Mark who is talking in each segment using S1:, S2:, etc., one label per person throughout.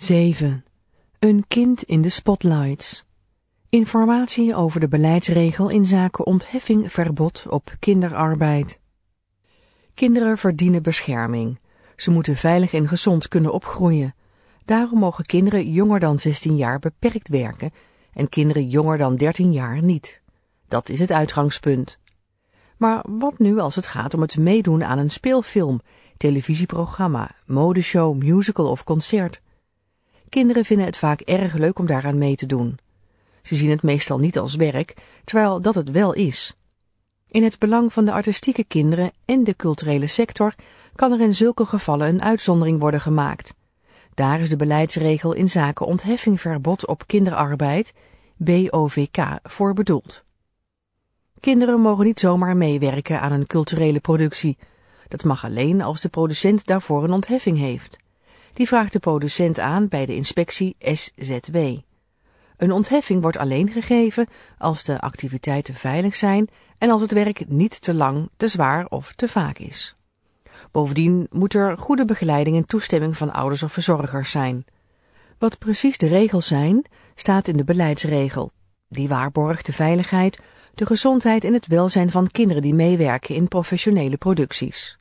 S1: 7. Een kind in de spotlights. Informatie over de beleidsregel inzake ontheffing verbod op kinderarbeid. Kinderen verdienen bescherming. Ze moeten veilig en gezond kunnen opgroeien. Daarom mogen kinderen jonger dan 16 jaar beperkt werken en kinderen jonger dan 13 jaar niet. Dat is het uitgangspunt. Maar wat nu als het gaat om het meedoen aan een speelfilm, televisieprogramma, modeshow, musical of concert? Kinderen vinden het vaak erg leuk om daaraan mee te doen. Ze zien het meestal niet als werk, terwijl dat het wel is. In het belang van de artistieke kinderen en de culturele sector kan er in zulke gevallen een uitzondering worden gemaakt. Daar is de beleidsregel inzake ontheffing verbod op kinderarbeid, BOVK, voor bedoeld. Kinderen mogen niet zomaar meewerken aan een culturele productie. Dat mag alleen als de producent daarvoor een ontheffing heeft. Die vraagt de producent aan bij de inspectie SZW. Een ontheffing wordt alleen gegeven als de activiteiten veilig zijn en als het werk niet te lang, te zwaar of te vaak is. Bovendien moet er goede begeleiding en toestemming van ouders of verzorgers zijn. Wat precies de regels zijn, staat in de beleidsregel. Die waarborgt de veiligheid, de gezondheid en het welzijn van kinderen die meewerken in professionele producties.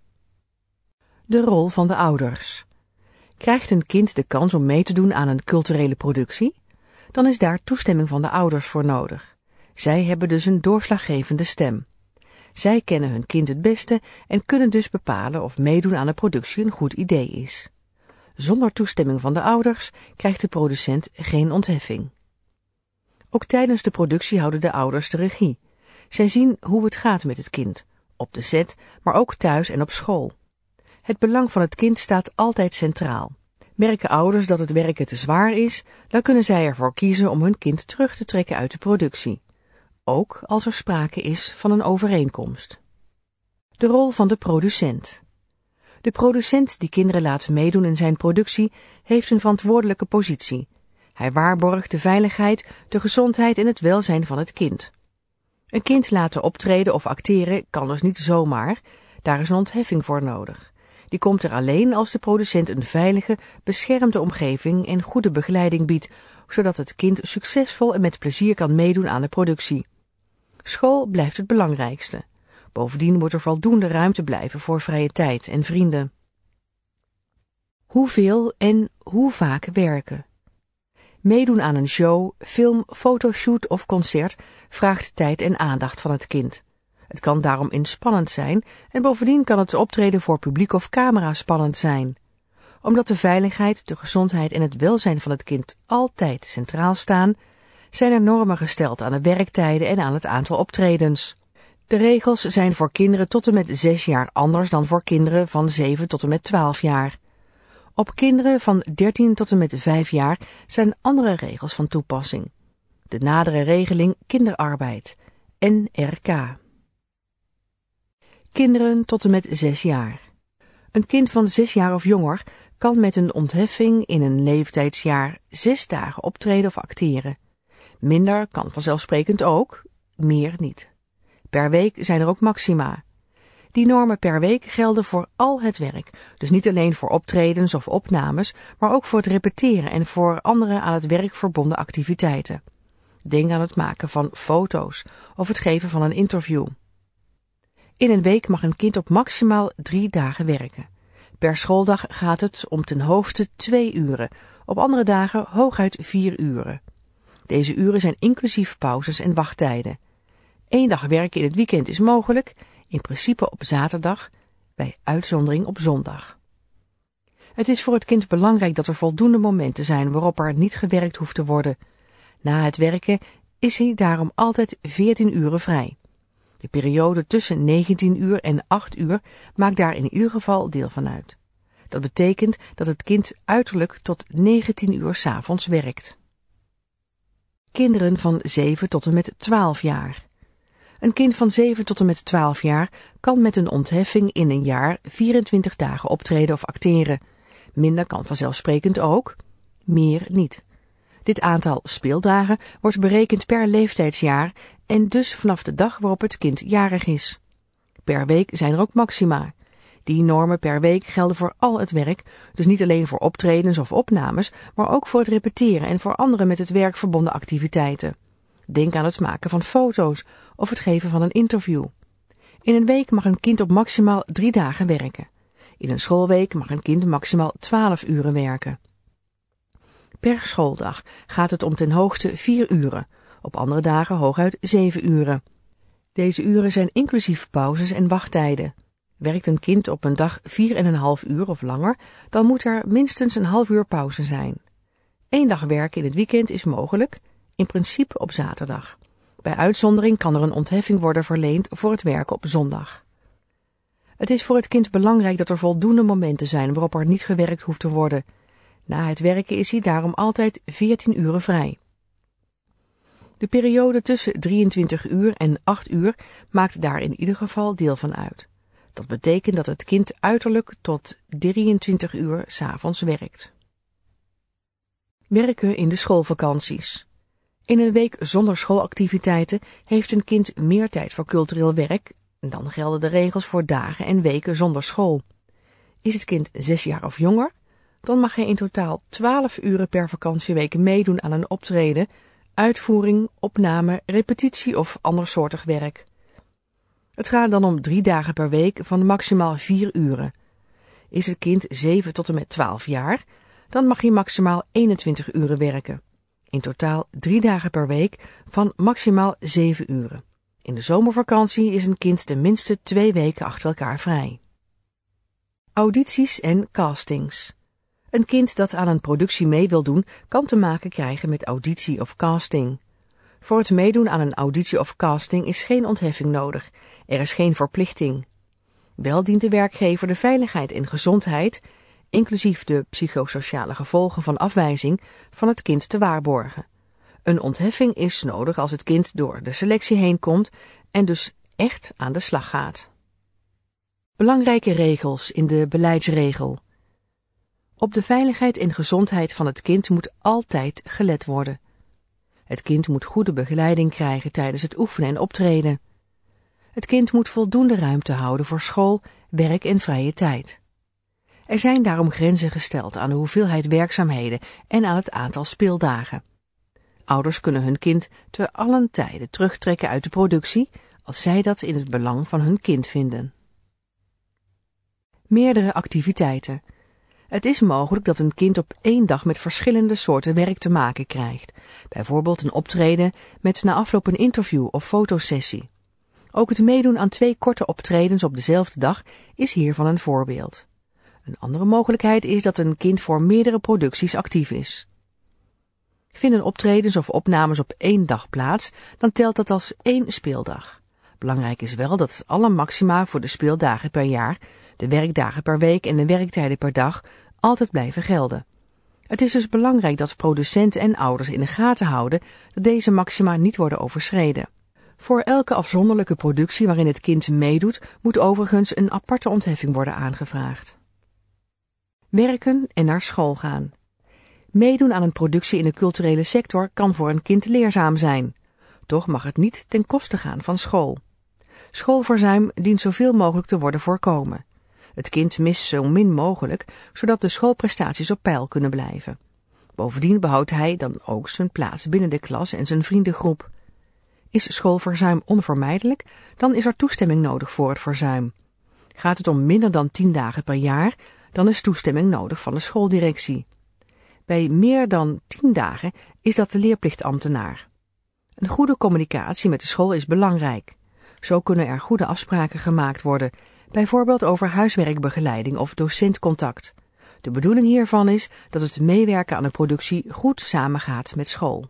S1: De rol van de ouders. Krijgt een kind de kans om mee te doen aan een culturele productie? Dan is daar toestemming van de ouders voor nodig. Zij hebben dus een doorslaggevende stem. Zij kennen hun kind het beste en kunnen dus bepalen of meedoen aan de productie een goed idee is. Zonder toestemming van de ouders krijgt de producent geen ontheffing. Ook tijdens de productie houden de ouders de regie. Zij zien hoe het gaat met het kind, op de set, maar ook thuis en op school. Het belang van het kind staat altijd centraal. Merken ouders dat het werken te zwaar is, dan kunnen zij ervoor kiezen om hun kind terug te trekken uit de productie. Ook als er sprake is van een overeenkomst. De rol van de producent. De producent die kinderen laat meedoen in zijn productie heeft een verantwoordelijke positie. Hij waarborgt de veiligheid, de gezondheid en het welzijn van het kind. Een kind laten optreden of acteren kan dus niet zomaar, daar is een ontheffing voor nodig. Die komt er alleen als de producent een veilige, beschermde omgeving en goede begeleiding biedt, zodat het kind succesvol en met plezier kan meedoen aan de productie. School blijft het belangrijkste. Bovendien moet er voldoende ruimte blijven voor vrije tijd en vrienden. Hoeveel en hoe vaak werken? Meedoen aan een show, film, fotoshoot of concert vraagt tijd en aandacht van het kind. Het kan daarom inspannend zijn en bovendien kan het optreden voor publiek of camera spannend zijn. Omdat de veiligheid, de gezondheid en het welzijn van het kind altijd centraal staan, zijn er normen gesteld aan de werktijden en aan het aantal optredens. De regels zijn voor kinderen tot en met 6 jaar anders dan voor kinderen van 7 tot en met 12 jaar. Op kinderen van 13 tot en met 5 jaar zijn andere regels van toepassing. De nadere regeling kinderarbeid, NRK. Kinderen tot en met 6 jaar. Een kind van 6 jaar of jonger kan met een ontheffing in een leeftijdsjaar 6 dagen optreden of acteren. Minder kan vanzelfsprekend ook, meer niet. Per week zijn er ook maxima. Die normen per week gelden voor al het werk, dus niet alleen voor optredens of opnames, maar ook voor het repeteren en voor andere aan het werk verbonden activiteiten. Denk aan het maken van foto's of het geven van een interview. In een week mag een kind op maximaal 3 dagen werken. Per schooldag gaat het om ten hoogste 2 uren, op andere dagen hooguit 4 uren. Deze uren zijn inclusief pauzes en wachttijden. 1 dag werken in het weekend is mogelijk, in principe op zaterdag, bij uitzondering op zondag. Het is voor het kind belangrijk dat er voldoende momenten zijn waarop er niet gewerkt hoeft te worden. Na het werken is hij daarom altijd 14 uren vrij. De periode tussen 19 uur en 8 uur maakt daar in ieder geval deel van uit. Dat betekent dat het kind uiterlijk tot 19 uur 's avonds werkt. Kinderen van 7 tot en met 12 jaar. Een kind van 7 tot en met 12 jaar kan met een ontheffing in een jaar 24 dagen optreden of acteren. Minder kan vanzelfsprekend ook, meer niet. Dit aantal speeldagen wordt berekend per leeftijdsjaar en dus vanaf de dag waarop het kind jarig is. Per week zijn er ook maxima. Die normen per week gelden voor al het werk, dus niet alleen voor optredens of opnames, maar ook voor het repeteren en voor andere met het werk verbonden activiteiten. Denk aan het maken van foto's of het geven van een interview. In een week mag een kind op maximaal 3 dagen werken. In een schoolweek mag een kind maximaal 12 uren werken. Per schooldag gaat het om ten hoogste 4 uren, op andere dagen hooguit 7 uren. Deze uren zijn inclusief pauzes en wachttijden. Werkt een kind op een dag 4,5 uur of langer, dan moet er minstens een half uur pauze zijn. 1 dag werken in het weekend is mogelijk, in principe op zaterdag. Bij uitzondering kan er een ontheffing worden verleend voor het werken op zondag. Het is voor het kind belangrijk dat er voldoende momenten zijn waarop er niet gewerkt hoeft te worden. Na het werken is hij daarom altijd 14 uren vrij. De periode tussen 23 uur en 8 uur maakt daar in ieder geval deel van uit. Dat betekent dat het kind uiterlijk tot 23 uur 's avonds werkt. Werken in de schoolvakanties. In een week zonder schoolactiviteiten heeft een kind meer tijd voor cultureel werk. Dan gelden de regels voor dagen en weken zonder school. Is het kind 6 jaar of jonger, dan mag hij in totaal 12 uren per vakantieweek meedoen aan een optreden, uitvoering, opname, repetitie of andersoortig werk. Het gaat dan om 3 dagen per week van maximaal 4 uren. Is het kind 7 tot en met 12 jaar, dan mag hij maximaal 21 uren werken. In totaal 3 dagen per week van maximaal 7 uren. In de zomervakantie is een kind tenminste 2 weken achter elkaar vrij. Audities en castings. Een kind dat aan een productie mee wil doen, kan te maken krijgen met auditie of casting. Voor het meedoen aan een auditie of casting is geen ontheffing nodig. Er is geen verplichting. Wel dient de werkgever de veiligheid en gezondheid, inclusief de psychosociale gevolgen van afwijzing, van het kind te waarborgen. Een ontheffing is nodig als het kind door de selectie heen komt en dus echt aan de slag gaat. Belangrijke regels in de beleidsregel. Op de veiligheid en gezondheid van het kind moet altijd gelet worden. Het kind moet goede begeleiding krijgen tijdens het oefenen en optreden. Het kind moet voldoende ruimte houden voor school, werk en vrije tijd. Er zijn daarom grenzen gesteld aan de hoeveelheid werkzaamheden en aan het aantal speeldagen. Ouders kunnen hun kind te allen tijde terugtrekken uit de productie, als zij dat in het belang van hun kind vinden. Meerdere activiteiten. Het is mogelijk dat een kind op 1 dag met verschillende soorten werk te maken krijgt. Bijvoorbeeld een optreden met na afloop een interview of fotosessie. Ook het meedoen aan 2 korte optredens op dezelfde dag is hiervan een voorbeeld. Een andere mogelijkheid is dat een kind voor meerdere producties actief is. Vinden optredens of opnames op 1 dag plaats, dan telt dat als 1 speeldag. Belangrijk is wel dat alle maxima voor de speeldagen per jaar, de werkdagen per week en de werktijden per dag altijd blijven gelden. Het is dus belangrijk dat producenten en ouders in de gaten houden dat deze maxima niet worden overschreden. Voor elke afzonderlijke productie waarin het kind meedoet, moet overigens een aparte ontheffing worden aangevraagd. Werken en naar school gaan. Meedoen aan een productie in de culturele sector kan voor een kind leerzaam zijn. Toch mag het niet ten koste gaan van school. Schoolverzuim dient zoveel mogelijk te worden voorkomen. Het kind mist zo min mogelijk, zodat de schoolprestaties op peil kunnen blijven. Bovendien behoudt hij dan ook zijn plaats binnen de klas en zijn vriendengroep. Is schoolverzuim onvermijdelijk, dan is er toestemming nodig voor het verzuim. Gaat het om minder dan 10 dagen per jaar, dan is toestemming nodig van de schooldirectie. Bij meer dan 10 dagen is dat de leerplichtambtenaar. Een goede communicatie met de school is belangrijk. Zo kunnen er goede afspraken gemaakt worden, bijvoorbeeld over huiswerkbegeleiding of docentcontact. De bedoeling hiervan is dat het meewerken aan de productie goed samengaat met school.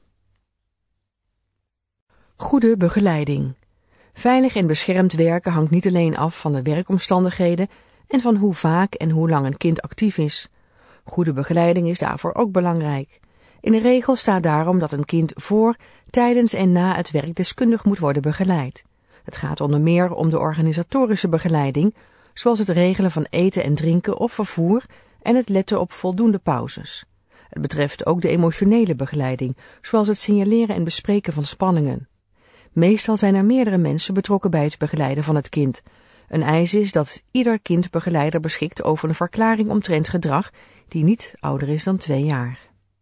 S1: Goede begeleiding. Veilig en beschermd werken hangt niet alleen af van de werkomstandigheden en van hoe vaak en hoe lang een kind actief is. Goede begeleiding is daarvoor ook belangrijk. In de regel staat daarom dat een kind voor, tijdens en na het werk deskundig moet worden begeleid. Het gaat onder meer om de organisatorische begeleiding, zoals het regelen van eten en drinken of vervoer en het letten op voldoende pauzes. Het betreft ook de emotionele begeleiding, zoals het signaleren en bespreken van spanningen. Meestal zijn er meerdere mensen betrokken bij het begeleiden van het kind. Een eis is dat ieder kindbegeleider beschikt over een verklaring omtrent gedrag die niet ouder is dan 2 jaar.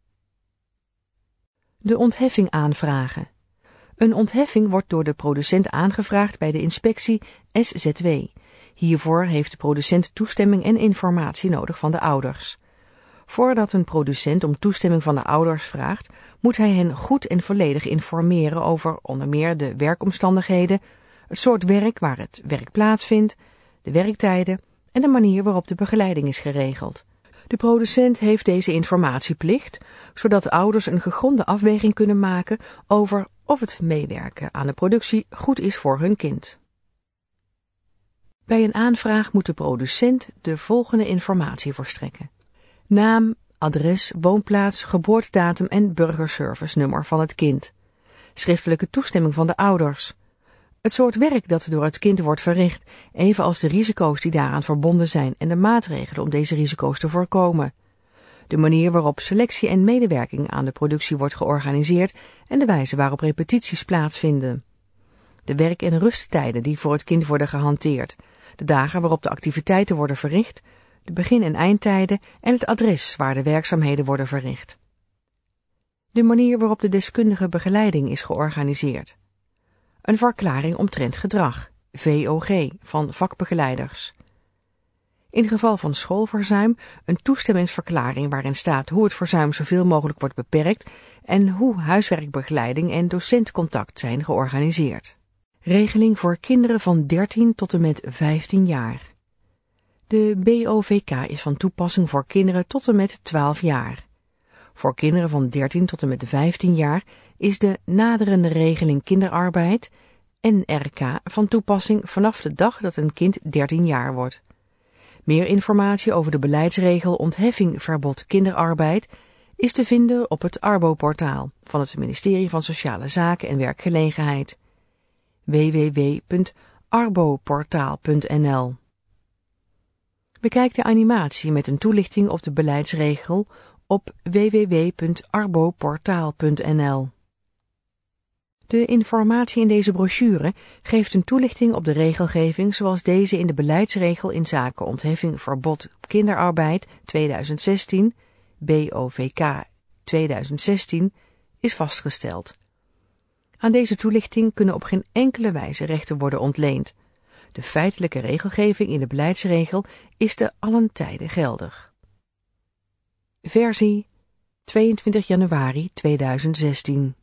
S1: De ontheffing aanvragen. Een ontheffing wordt door de producent aangevraagd bij de inspectie SZW. Hiervoor heeft de producent toestemming en informatie nodig van de ouders. Voordat een producent om toestemming van de ouders vraagt, moet hij hen goed en volledig informeren over onder meer de werkomstandigheden, het soort werk waar het werk plaatsvindt, de werktijden en de manier waarop de begeleiding is geregeld. De producent heeft deze informatieplicht, zodat ouders een gegronde afweging kunnen maken over of het meewerken aan de productie goed is voor hun kind. Bij een aanvraag moet de producent de volgende informatie verstrekken: naam, adres, woonplaats, geboortedatum en burgerservice-nummer van het kind. Schriftelijke toestemming van de ouders. Het soort werk dat door het kind wordt verricht, evenals de risico's die daaraan verbonden zijn en de maatregelen om deze risico's te voorkomen. De manier waarop selectie en medewerking aan de productie wordt georganiseerd en de wijze waarop repetities plaatsvinden. De werk- en rusttijden die voor het kind worden gehanteerd, de dagen waarop de activiteiten worden verricht, de begin- en eindtijden en het adres waar de werkzaamheden worden verricht. De manier waarop de deskundige begeleiding is georganiseerd. Een verklaring omtrent gedrag, VOG, van vakbegeleiders. In geval van schoolverzuim een toestemmingsverklaring waarin staat hoe het verzuim zoveel mogelijk wordt beperkt en hoe huiswerkbegeleiding en docentcontact zijn georganiseerd. Regeling voor kinderen van 13 tot en met 15 jaar. De BOVK is van toepassing voor kinderen tot en met 12 jaar. Voor kinderen van 13 tot en met 15 jaar is de naderende regeling kinderarbeid, NRK, van toepassing vanaf de dag dat een kind 13 jaar wordt. Meer informatie over de beleidsregel ontheffing verbod kinderarbeid is te vinden op het Arbo-portaal van het ministerie van Sociale Zaken en Werkgelegenheid. www.arboportaal.nl. Bekijk de animatie met een toelichting op de beleidsregel op www.arboportaal.nl. De informatie in deze brochure geeft een toelichting op de regelgeving zoals deze in de beleidsregel inzake ontheffing verbod kinderarbeid 2016, BOVK 2016, is vastgesteld. Aan deze toelichting kunnen op geen enkele wijze rechten worden ontleend. De feitelijke regelgeving in de beleidsregel is te allen tijde geldig. Versie 22 januari 2016.